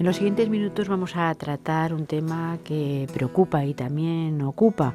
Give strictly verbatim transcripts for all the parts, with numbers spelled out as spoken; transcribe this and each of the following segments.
los siguientes minutos vamos a tratar un tema que preocupa y también ocupa.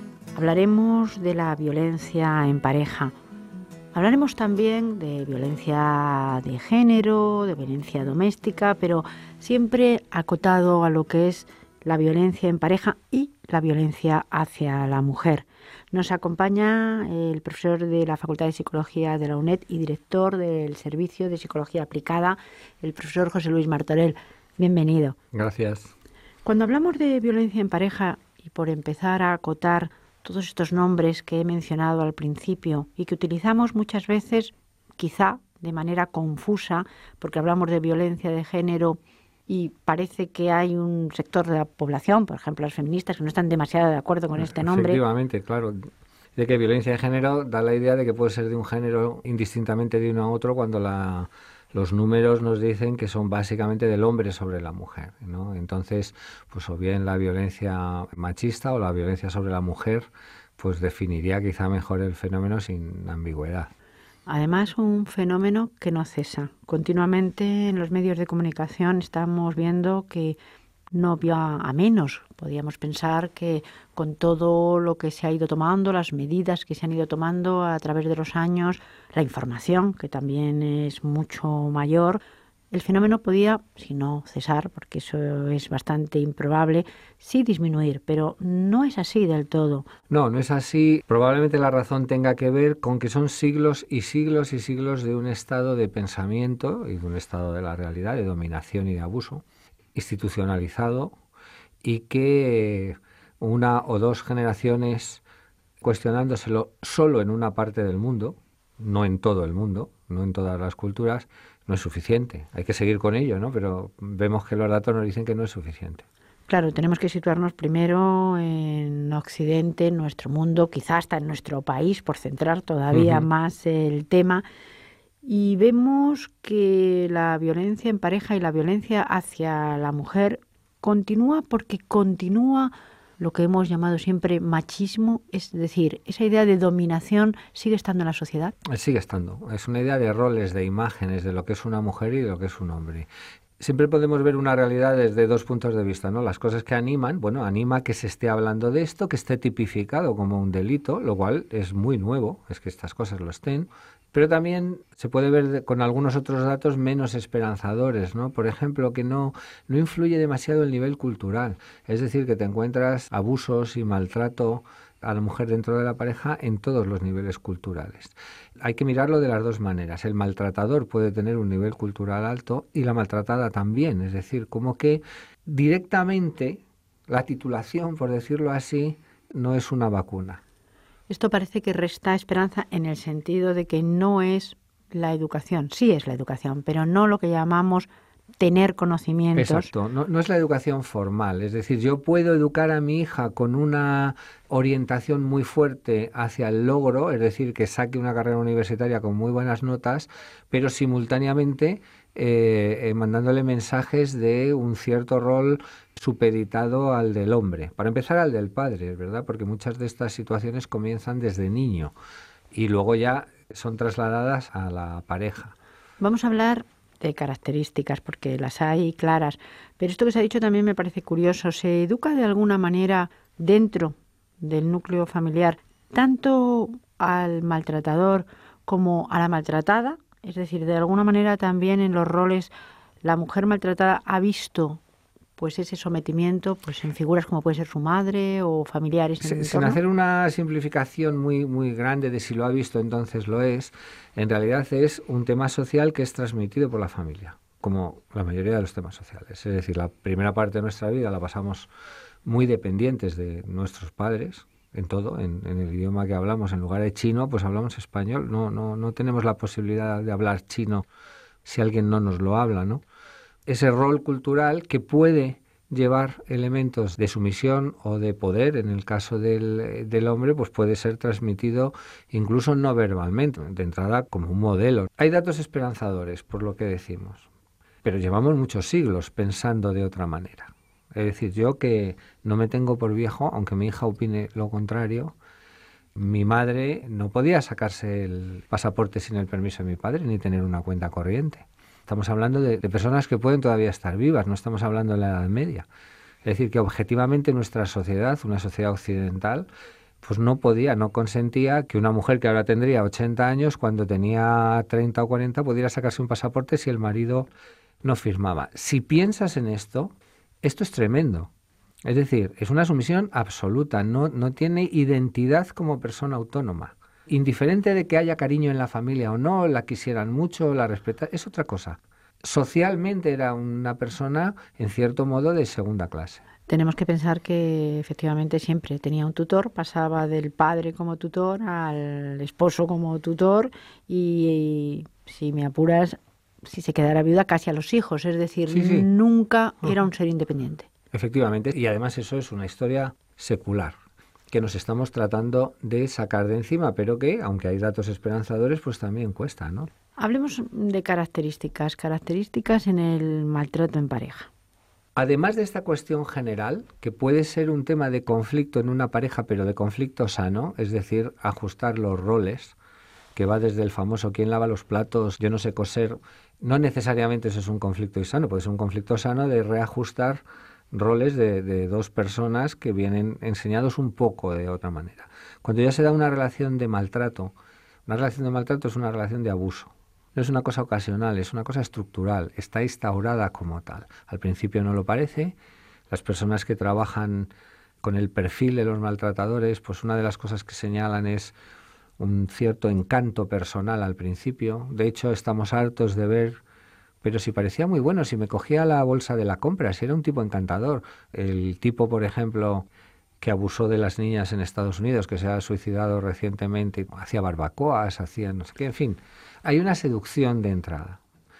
Hablaremos de la violencia en pareja. Hablaremos también de violencia de género, de violencia doméstica, pero siempre acotado a lo que es la violencia en pareja y la violencia hacia la mujer. Nos acompaña el profesor de la Facultad de Psicología de la UNED y director del Servicio de Psicología Aplicada, el profesor José Luis Martorell. Bienvenido. Gracias. Cuando hablamos de violencia en pareja, y por empezar a acotar todos estos nombres que he mencionado al principio y que utilizamos muchas veces, quizá de manera confusa, porque hablamos de violencia de género y parece que hay un sector de la población, por ejemplo las feministas, que no están demasiado de acuerdo con este nombre. Efectivamente, claro. De que violencia de género da la idea de que puede ser de un género indistintamente de uno a otro cuando la, los números nos dicen que son básicamente del hombre sobre la mujer, ¿no? Entonces, pues o bien la violencia machista o la violencia sobre la mujer, pues definiría quizá mejor el fenómeno sin ambigüedad. Además, un fenómeno que no cesa. Continuamente en los medios de comunicación estamos viendo que no va a menos. Podríamos pensar que con todo lo que se ha ido tomando, las medidas que se han ido tomando a través de los años, la información, que también es mucho mayor, el fenómeno podía, si no cesar, porque eso es bastante improbable, sí disminuir, pero no es así del todo. No, no es así. Probablemente la razón tenga que ver con que son siglos y siglos y siglos de un estado de pensamiento y de un estado de la realidad, de dominación y de abuso, institucionalizado, y que una o dos generaciones cuestionándoselo solo en una parte del mundo, no en todo el mundo, no en todas las culturas, no es suficiente. Hay que seguir con ello, ¿no? Pero vemos que los datos nos dicen que no es suficiente. Claro, tenemos que situarnos primero en Occidente, en nuestro mundo, quizás hasta en nuestro país, por centrar todavía uh-huh. más el tema. Y vemos que la violencia en pareja y la violencia hacia la mujer continúa porque continúa lo que hemos llamado siempre machismo, es decir, esa idea de dominación sigue estando en la sociedad. Sigue estando. Es una idea de roles, de imágenes, de lo que es una mujer y de lo que es un hombre. Siempre podemos ver una realidad desde dos puntos de vista, ¿no? Las cosas que animan, bueno, anima que se esté hablando de esto, que esté tipificado como un delito, lo cual es muy nuevo, es que estas cosas lo estén. Pero también se puede ver con algunos otros datos menos esperanzadores, ¿no? Por ejemplo, que no, no influye demasiado el nivel cultural. Es decir, que te encuentras abusos y maltrato a la mujer dentro de la pareja en todos los niveles culturales. Hay que mirarlo de las dos maneras. El maltratador puede tener un nivel cultural alto y la maltratada también. Es decir, como que directamente la titulación, por decirlo así, no es una vacuna. Esto parece que resta esperanza en el sentido de que no es la educación, sí es la educación, pero no lo que llamamos tener conocimientos. Exacto, no, no es la educación formal, es decir, yo puedo educar a mi hija con una orientación muy fuerte hacia el logro, es decir, que saque una carrera universitaria con muy buenas notas, pero simultáneamente eh, eh, mandándole mensajes de un cierto rol supeditado al del hombre, para empezar al del padre, ¿verdad? Porque muchas de estas situaciones comienzan desde niño y luego ya son trasladadas a la pareja. Vamos a hablar de características, porque las hay claras, pero esto que se ha dicho también me parece curioso. ¿Se educa de alguna manera dentro del núcleo familiar tanto al maltratador como a la maltratada? Es decir, de alguna manera también en los roles la mujer maltratada ha visto pues ese sometimiento pues en figuras como puede ser su madre o familiares en el entorno. Sin hacer una simplificación muy, muy grande de si lo ha visto, entonces lo es, en realidad es un tema social que es transmitido por la familia, como la mayoría de los temas sociales. Es decir, la primera parte de nuestra vida la pasamos muy dependientes de nuestros padres, en todo, en, en el idioma que hablamos. En lugar de chino, pues hablamos español. No, no, no tenemos la posibilidad de hablar chino si alguien no nos lo habla, ¿no? Ese rol cultural que puede llevar elementos de sumisión o de poder, en el caso del, del hombre, pues puede ser transmitido incluso no verbalmente, de entrada como un modelo. Hay datos esperanzadores, por lo que decimos, pero llevamos muchos siglos pensando de otra manera. Es decir, yo que no me tengo por viejo, aunque mi hija opine lo contrario, mi madre no podía sacarse el pasaporte sin el permiso de mi padre, ni tener una cuenta corriente. Estamos hablando de, de personas que pueden todavía estar vivas, no estamos hablando de la Edad Media. Es decir, que objetivamente nuestra sociedad, una sociedad occidental, pues no podía, no consentía que una mujer que ahora tendría ochenta años, cuando tenía treinta o cuarenta, pudiera sacarse un pasaporte si el marido no firmaba. Si piensas en esto, esto es tremendo. Es decir, es una sumisión absoluta, no, no tiene identidad como persona autónoma. Indiferente de que haya cariño en la familia o no, la quisieran mucho, la respetaran, es otra cosa. Socialmente era una persona, en cierto modo, de segunda clase. Tenemos que pensar que efectivamente siempre tenía un tutor, pasaba del padre como tutor al esposo como tutor y, y si me apuras, si se quedara viuda, casi a los hijos. Es decir, Sí, sí. nunca Uh-huh. era un ser independiente. Efectivamente, y además eso es una historia secular que nos estamos tratando de sacar de encima, pero que, aunque hay datos esperanzadores, pues también cuesta, ¿no? Hablemos de características, características en el maltrato en pareja. Además de esta cuestión general, que puede ser un tema de conflicto en una pareja, pero de conflicto sano, es decir, ajustar los roles, que va desde el famoso ¿quién lava los platos? Yo no sé coser. No necesariamente eso es un conflicto sano, puede ser un conflicto sano de reajustar roles de, de dos personas que vienen enseñados un poco de otra manera. Cuando ya se da una relación de maltrato, una relación de maltrato es una relación de abuso. No es una cosa ocasional, es una cosa estructural, está instaurada como tal. Al principio no lo parece. Las personas que trabajan con el perfil de los maltratadores, pues una de las cosas que señalan es un cierto encanto personal al principio. De hecho, estamos hartos de ver, pero si parecía muy bueno, si me cogía la bolsa de la compra, si era un tipo encantador. El tipo, por ejemplo, que abusó de las niñas en Estados Unidos, que se ha suicidado recientemente, hacía barbacoas, hacía no sé qué, en fin. Hay una seducción de entrada.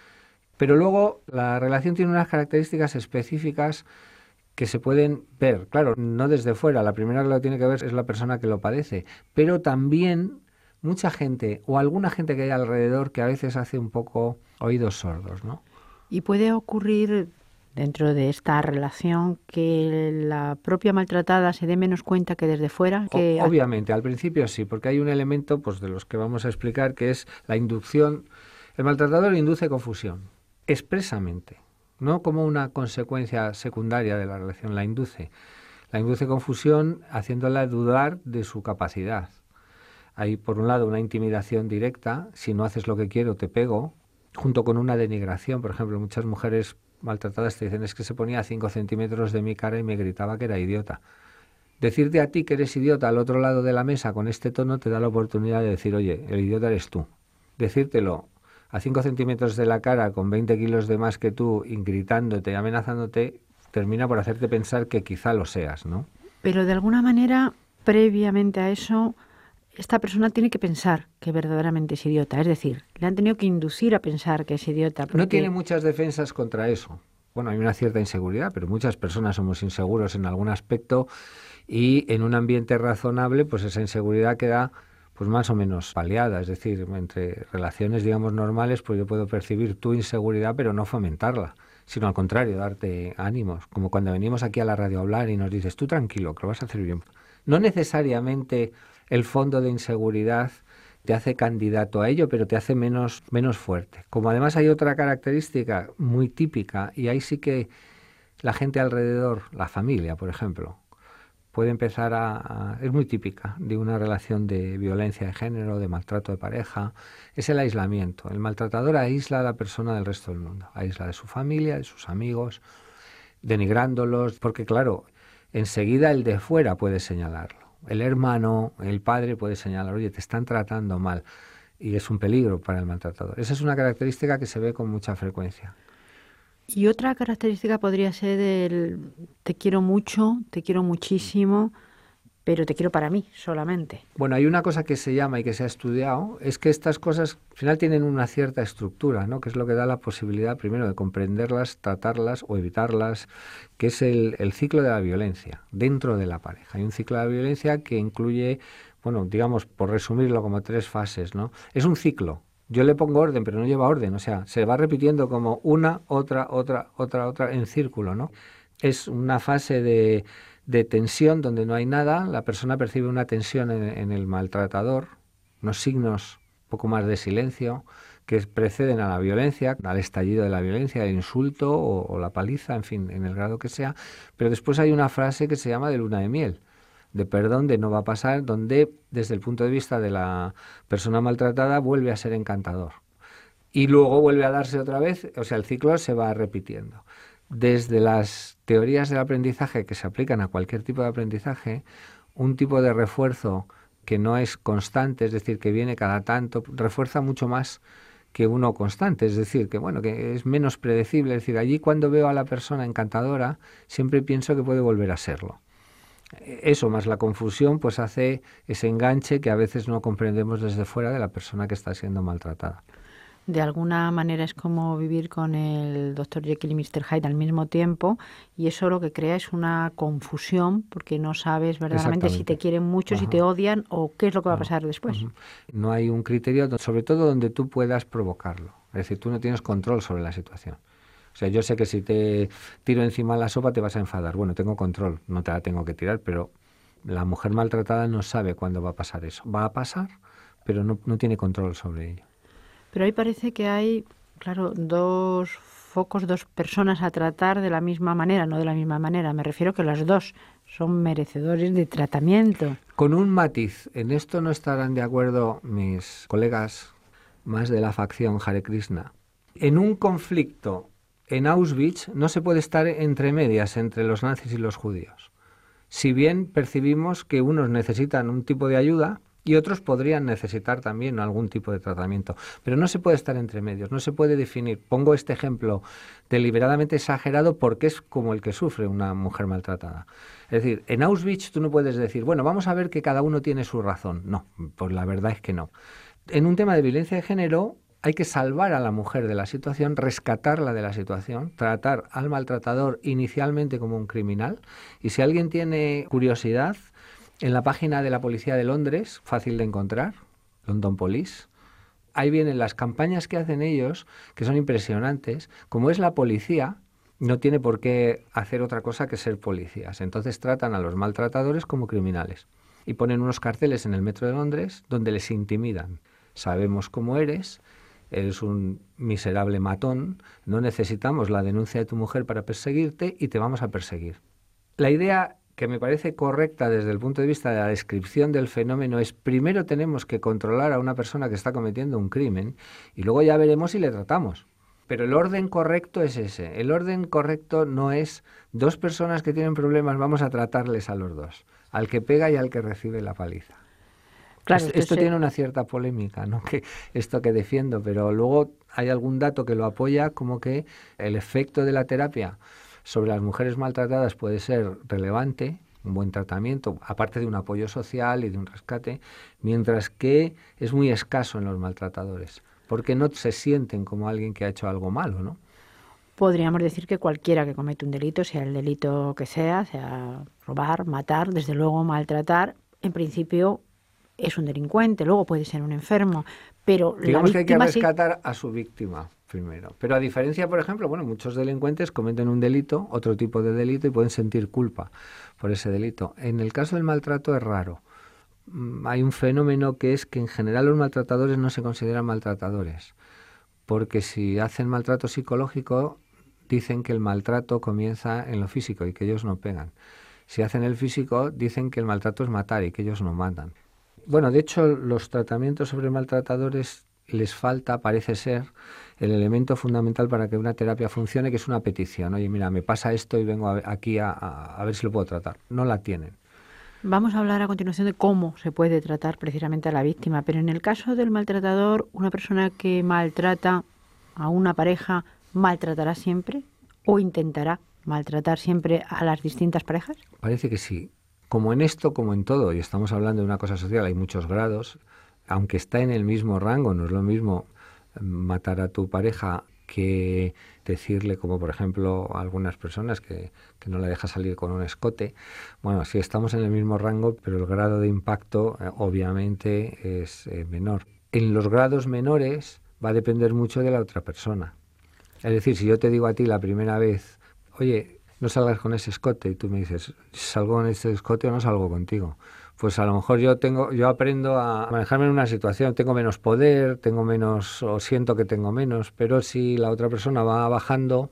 Pero luego la relación tiene unas características específicas que se pueden ver, claro, no desde fuera. La primera que lo tiene que ver es la persona que lo padece, pero también mucha gente o alguna gente que hay alrededor que a veces hace un poco oídos sordos, ¿no? Y puede ocurrir dentro de esta relación que la propia maltratada se dé menos cuenta que desde fuera. Que o, obviamente, al principio sí, porque hay un elemento pues de los que vamos a explicar que es la inducción. El maltratador induce confusión, expresamente, no como una consecuencia secundaria de la relación, la induce. La induce confusión haciéndola dudar de su capacidad. Hay, por un lado, una intimidación directa, si no haces lo que quiero te pego, junto con una denigración. Por ejemplo, muchas mujeres maltratadas te dicen es que se ponía a cinco centímetros de mi cara y me gritaba que era idiota. Decirte a ti que eres idiota al otro lado de la mesa con este tono te da la oportunidad de decir, oye, el idiota eres tú. Decírtelo a cinco centímetros de la cara con veinte kilos de más que tú y gritándote, amenazándote, termina por hacerte pensar que quizá lo seas, ¿no? Pero de alguna manera, previamente a eso, esta persona tiene que pensar que verdaderamente es idiota. Es decir, le han tenido que inducir a pensar que es idiota. Porque... No tiene muchas defensas contra eso. Bueno, hay una cierta inseguridad, pero muchas personas somos inseguros en algún aspecto y en un ambiente razonable, pues esa inseguridad queda pues más o menos paliada. Es decir, entre relaciones, digamos, normales, pues yo puedo percibir tu inseguridad, pero no fomentarla, sino al contrario, darte ánimos. Como cuando venimos aquí a la radio a hablar y nos dices, tú tranquilo, que lo vas a hacer bien. No necesariamente el fondo de inseguridad te hace candidato a ello, pero te hace menos, menos fuerte. Como además hay otra característica muy típica, y ahí sí que la gente alrededor, la familia, por ejemplo, puede empezar a, a... es muy típica de una relación de violencia de género, de maltrato de pareja, es el aislamiento. El maltratador aísla a la persona del resto del mundo, aísla de su familia, de sus amigos, denigrándolos, porque claro, enseguida el de fuera puede señalarlo. El hermano, el padre puede señalar, oye, te están tratando mal, y es un peligro para el maltratador. Esa es una característica que se ve con mucha frecuencia. Y otra característica podría ser el te quiero mucho, te quiero muchísimo, pero te quiero para mí solamente. Bueno, hay una cosa que se llama y que se ha estudiado, es que estas cosas al final tienen una cierta estructura, ¿no? Que es lo que da la posibilidad primero de comprenderlas, tratarlas o evitarlas, que es el, el ciclo de la violencia dentro de la pareja. Hay un ciclo de la violencia que incluye, bueno, digamos, por resumirlo, como tres fases, ¿no? Es un ciclo. Yo le pongo orden, pero no lleva orden, o sea, se va repitiendo como una, otra, otra, otra, otra, en círculo, ¿no? Es una fase de, de tensión donde no hay nada, la persona percibe una tensión en, en el maltratador, unos signos un poco más de silencio, que preceden a la violencia, al estallido de la violencia, el insulto o, o la paliza, en fin, en el grado que sea. Pero después hay una frase que se llama de luna de miel, de perdón, de no va a pasar, donde desde el punto de vista de la persona maltratada vuelve a ser encantador. Y luego vuelve a darse otra vez, o sea, el ciclo se va repitiendo. Desde las teorías del aprendizaje que se aplican a cualquier tipo de aprendizaje, un tipo de refuerzo que no es constante, es decir, que viene cada tanto, refuerza mucho más que uno constante, es decir, que bueno, que es menos predecible. Es decir, allí cuando veo a la persona encantadora, siempre pienso que puede volver a serlo. Eso más la confusión, pues hace ese enganche que a veces no comprendemos desde fuera de la persona que está siendo maltratada. De alguna manera es como vivir con el doctor Jekyll y míster Hyde al mismo tiempo, y eso lo que crea es una confusión porque no sabes verdaderamente si te quieren mucho, Ajá. si te odian o qué es lo que va a pasar después. Uh-huh. No hay un criterio, sobre todo donde tú puedas provocarlo. Es decir, tú no tienes control sobre la situación. O sea, yo sé que si te tiro encima la sopa te vas a enfadar. Bueno, tengo control, no te la tengo que tirar, pero la mujer maltratada no sabe cuándo va a pasar eso. Va a pasar, pero no, no tiene control sobre ello. Pero ahí parece que hay, claro, dos focos, dos personas a tratar de la misma manera, no de la misma manera. Me refiero que las dos son merecedores de tratamiento. Con un matiz, en esto no estarán de acuerdo mis colegas más de la facción Hare Krishna. En un conflicto en Auschwitz no se puede estar entre medias entre los nazis y los judíos. Si bien percibimos que unos necesitan un tipo de ayuda y otros podrían necesitar también algún tipo de tratamiento, pero no se puede estar entre medios, no se puede definir. Pongo este ejemplo deliberadamente exagerado porque es como el que sufre una mujer maltratada. Es decir, en Auschwitz tú no puedes decir, bueno, vamos a ver que cada uno tiene su razón. No, pues la verdad es que no. En un tema de violencia de género hay que salvar a la mujer de la situación, rescatarla de la situación, tratar al maltratador inicialmente como un criminal. Y si alguien tiene curiosidad, en la página de la Policía de Londres, fácil de encontrar, London Police, ahí vienen las campañas que hacen ellos, que son impresionantes. Como es la policía, no tiene por qué hacer otra cosa que ser policías. Entonces tratan a los maltratadores como criminales. Y ponen unos carteles en el metro de Londres donde les intimidan. Sabemos cómo eres, eres un miserable matón, no necesitamos la denuncia de tu mujer para perseguirte y te vamos a perseguir. La idea que me parece correcta desde el punto de vista de la descripción del fenómeno es primero tenemos que controlar a una persona que está cometiendo un crimen y luego ya veremos si le tratamos. Pero el orden correcto es ese. El orden correcto no es dos personas que tienen problemas, vamos a tratarles a los dos, al que pega y al que recibe la paliza. Claro, esto esto tiene una cierta polémica, ¿no? Que esto que defiendo, pero luego hay algún dato que lo apoya, como que el efecto de la terapia sobre las mujeres maltratadas puede ser relevante, un buen tratamiento, aparte de un apoyo social y de un rescate, mientras que es muy escaso en los maltratadores, porque no se sienten como alguien que ha hecho algo malo, ¿no? Podríamos decir que cualquiera que comete un delito, sea el delito que sea, sea robar, matar, desde luego maltratar, en principio es un delincuente, luego puede ser un enfermo, pero digamos la que hay que rescatar sí... a su víctima primero. Pero a diferencia, por ejemplo, bueno, muchos delincuentes cometen un delito, otro tipo de delito, y pueden sentir culpa por ese delito. En el caso del maltrato es raro. Hay un fenómeno que es que en general los maltratadores no se consideran maltratadores, porque si hacen maltrato psicológico, dicen que el maltrato comienza en lo físico y que ellos no pegan. Si hacen el físico, dicen que el maltrato es matar y que ellos no matan. Bueno, de hecho, los tratamientos sobre maltratadores les falta, parece ser, el elemento fundamental para que una terapia funcione, que es una petición. Oye, mira, me pasa esto y vengo a, aquí a, a, a ver si lo puedo tratar. No la tienen. Vamos a hablar a continuación de cómo se puede tratar precisamente a la víctima, pero en el caso del maltratador, una persona que maltrata a una pareja, ¿maltratará siempre o intentará maltratar siempre a las distintas parejas? Parece que sí. Como en esto, como en todo, y estamos hablando de una cosa social, hay muchos grados, aunque está en el mismo rango, no es lo mismo matar a tu pareja que decirle, como por ejemplo a algunas personas, que, que no la deja salir con un escote. Bueno, sí estamos en el mismo rango, pero el grado de impacto eh, obviamente es eh, menor. En los grados menores va a depender mucho de la otra persona. Es decir, si yo te digo a ti la primera vez, oye, no salgas con ese escote, y tú me dices, ¿salgo con ese escote o no salgo contigo? pues a lo mejor yo tengo, yo aprendo a manejarme en una situación, tengo menos poder, tengo menos, o siento que tengo menos, pero si la otra persona va bajando,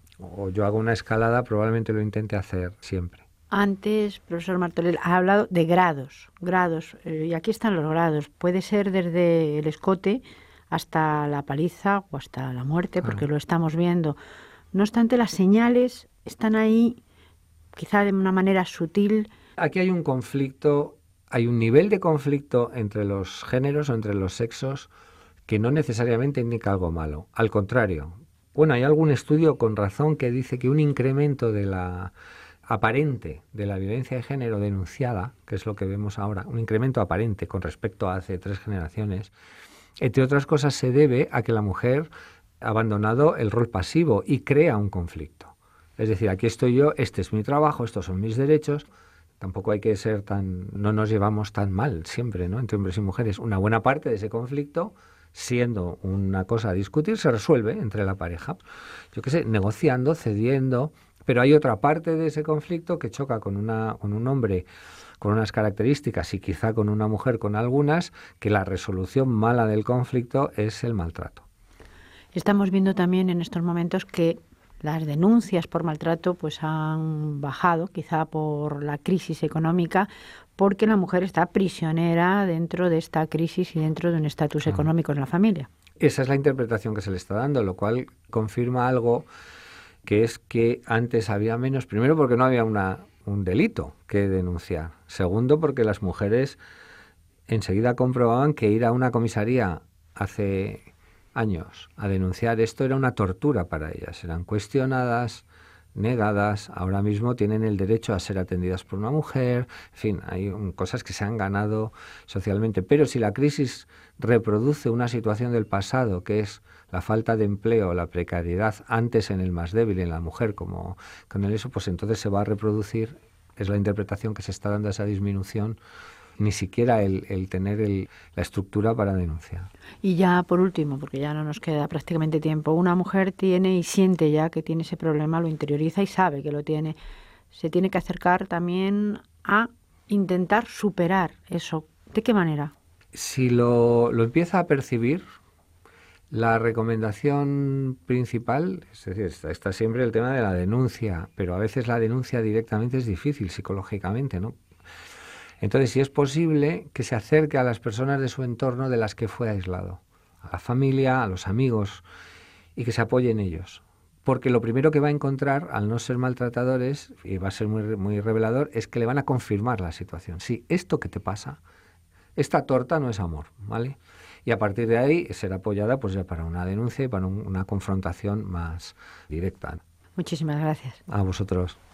o yo hago una escalada, probablemente lo intente hacer siempre. Antes, profesor Martorell, ha hablado de grados, grados, eh, y aquí están los grados. Puede ser desde el escote hasta la paliza o hasta la muerte, Claro. porque lo estamos viendo. No obstante, las señales están ahí, quizá de una manera sutil. Aquí hay un conflicto, hay un nivel de conflicto entre los géneros o entre los sexos que no necesariamente indica algo malo. Al contrario, bueno, hay algún estudio con razón que dice que un incremento de la aparente de la violencia de género denunciada, que es lo que vemos ahora, un incremento aparente con respecto a hace tres generaciones, entre otras cosas se debe a que la mujer ha abandonado el rol pasivo y crea un conflicto. Es decir, aquí estoy yo, este es mi trabajo, estos son mis derechos. Tampoco hay que ser tan, no nos llevamos tan mal siempre, ¿no? Entre hombres y mujeres. Una buena parte de ese conflicto, siendo una cosa a discutir, se resuelve entre la pareja. Yo qué sé, negociando, cediendo. Pero hay otra parte de ese conflicto que choca con, una, con un hombre con unas características y quizá con una mujer con algunas, que la resolución mala del conflicto es el maltrato. Estamos viendo también en estos momentos que las denuncias por maltrato pues han bajado, quizá por la crisis económica, porque la mujer está prisionera dentro de esta crisis y dentro de un estatus Claro. económico en la familia. Esa es la interpretación que se le está dando, lo cual confirma algo, que es que antes había menos, primero porque no había una, un delito que denunciar, segundo porque las mujeres enseguida comprobaban que ir a una comisaría hace años a denunciar esto era una tortura para ellas, eran cuestionadas, negadas, ahora mismo tienen el derecho a ser atendidas por una mujer, en fin, hay un, cosas que se han ganado socialmente, pero si la crisis reproduce una situación del pasado, que es la falta de empleo, la precariedad, antes en el más débil, en la mujer, como con el eso, pues entonces se va a reproducir, es la interpretación que se está dando a esa disminución, ni siquiera el, el tener el, la estructura para denunciar. Y ya por último, porque ya no nos queda prácticamente tiempo, una mujer tiene y siente ya que tiene ese problema, lo interioriza y sabe que lo tiene. Se tiene que acercar también a intentar superar eso. ¿De qué manera? Si lo, lo empieza a percibir, la recomendación principal, es decir, está, está siempre el tema de la denuncia, pero a veces la denuncia directamente es difícil psicológicamente, ¿no? Entonces, si es posible, que se acerque a las personas de su entorno de las que fue aislado, a la familia, a los amigos, y que se apoye en ellos. Porque lo primero que va a encontrar, al no ser maltratadores, y va a ser muy, muy revelador, es que le van a confirmar la situación. Sí, esto que te pasa, esta torta no es amor, ¿vale? Y a partir de ahí será apoyada pues ya para una denuncia y para un, una confrontación más directa. Muchísimas gracias. A vosotros.